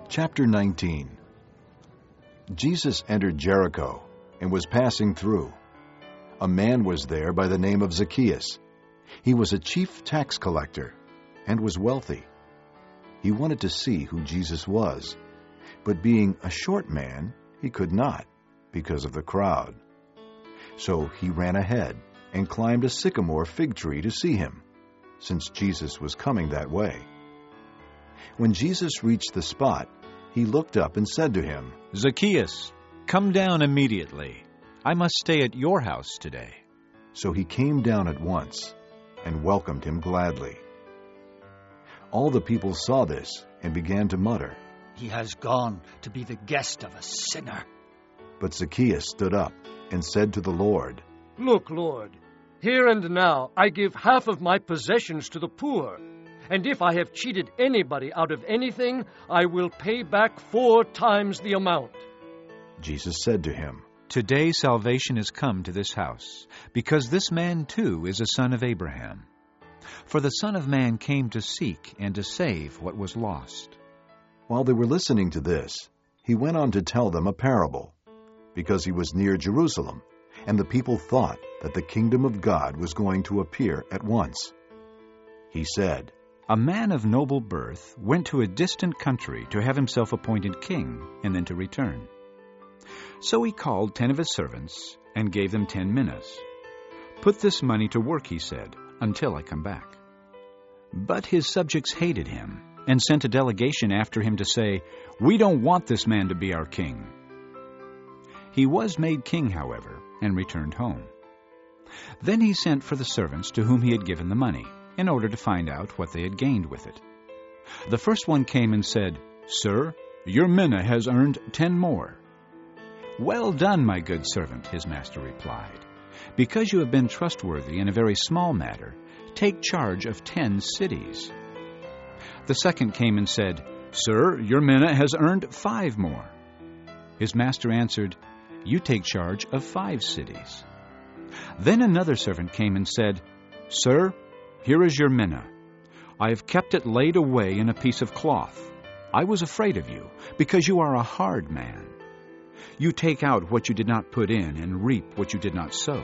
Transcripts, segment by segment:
Chapter 19. Jesus entered Jericho and was passing through. A man was there by the name of Zacchaeus. He was a chief tax collector and was wealthy. He wanted to see who Jesus was, but being a short man, he could not because of the crowd. So he ran ahead and climbed a sycamore fig tree to see him, since Jesus was coming that way. When Jesus reached the spot, he looked up and said to him, "Zacchaeus, come down immediately. I must stay at your house today." So he came down at once and welcomed him gladly. All the people saw this and began to mutter, "He has gone to be the guest of a sinner." But Zacchaeus stood up and said to the Lord, "Look, Lord, here and now I give half of my possessions to the poor, and if I have cheated anybody out of anything, I will pay back 4 times the amount." Jesus said to him, "Today salvation has come to this house, because this man too is a son of Abraham. For the Son of Man came to seek and to save what was lost." While they were listening to this, he went on to tell them a parable, because he was near Jerusalem, and the people thought that the kingdom of God was going to appear at once. He said, "A man of noble birth went to a distant country to have himself appointed king, and then to return. So he called 10 of his servants and gave them 10 minas. 'Put this money to work,' he said, 'until I come back.' But his subjects hated him and sent a delegation after him to say, 'We don't want this man to be our king.' He was made king, however, and returned home. Then he sent for the servants to whom he had given the money, in order to find out what they had gained with it. The first one came and said, 'Sir, your mina has earned 10 more.' 'Well done, my good servant,' his master replied. 'Because you have been trustworthy in a very small matter, take charge of 10 cities.' The second came and said, 'Sir, your mina has earned 5 more.' His master answered, 'You take charge of 5 cities.' Then another servant came and said, 'Sir, here is your mina. I have kept it laid away in a piece of cloth. I was afraid of you, because you are a hard man. You take out what you did not put in and reap what you did not sow.'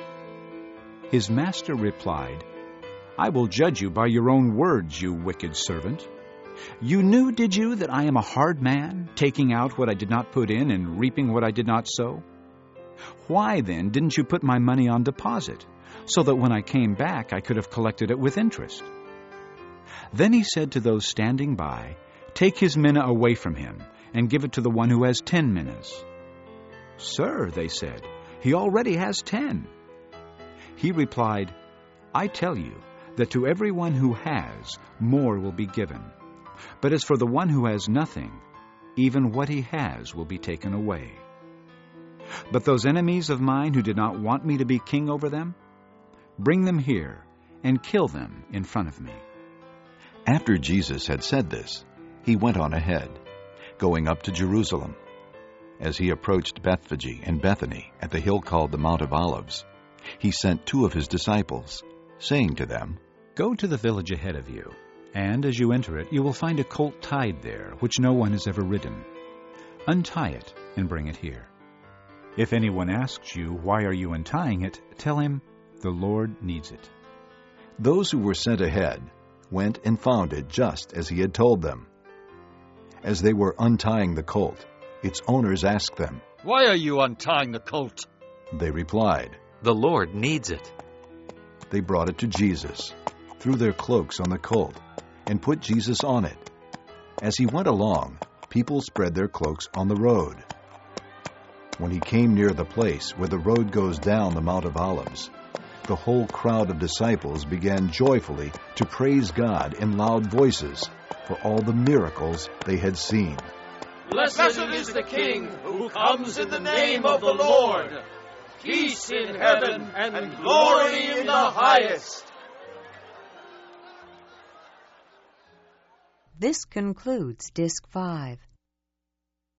His master replied, 'I will judge you by your own words, you wicked servant. You knew, did you, that I am a hard man, taking out what I did not put in and reaping what I did not sow? Why, then, didn't you put my money on deposit, so that when I came back I could have collected it with interest?' Then he said to those standing by, 'Take his mina away from him, and give it to the one who has 10 minas.' 'Sir,' they said, 'he already has 10. He replied, 'I tell you that to everyone who has, more will be given. But as for the one who has nothing, even what he has will be taken away. But those enemies of mine who did not want me to be king over them, bring them here and kill them in front of me.'" After Jesus had said this, he went on ahead, going up to Jerusalem. As he approached Bethphage and Bethany at the hill called the Mount of Olives, he sent 2 of his disciples, saying to them, "Go to the village ahead of you, and as you enter it, you will find a colt tied there, which no one has ever ridden. Untie it and bring it here. If anyone asks you, 'Why are you untying it?' tell him, 'The Lord needs it.'" Those who were sent ahead went and found it just as he had told them. As they were untying the colt, its owners asked them, "Why are you untying the colt?" They replied, "The Lord needs it." They brought it to Jesus, threw their cloaks on the colt, and put Jesus on it. As he went along, people spread their cloaks on the road. When he came near the place where the road goes down the Mount of Olives, the whole crowd of disciples began joyfully to praise God in loud voices for all the miracles they had seen. "Blessed is the King who comes in the name of the Lord. Peace in heaven and glory in the highest." This concludes Disc 5.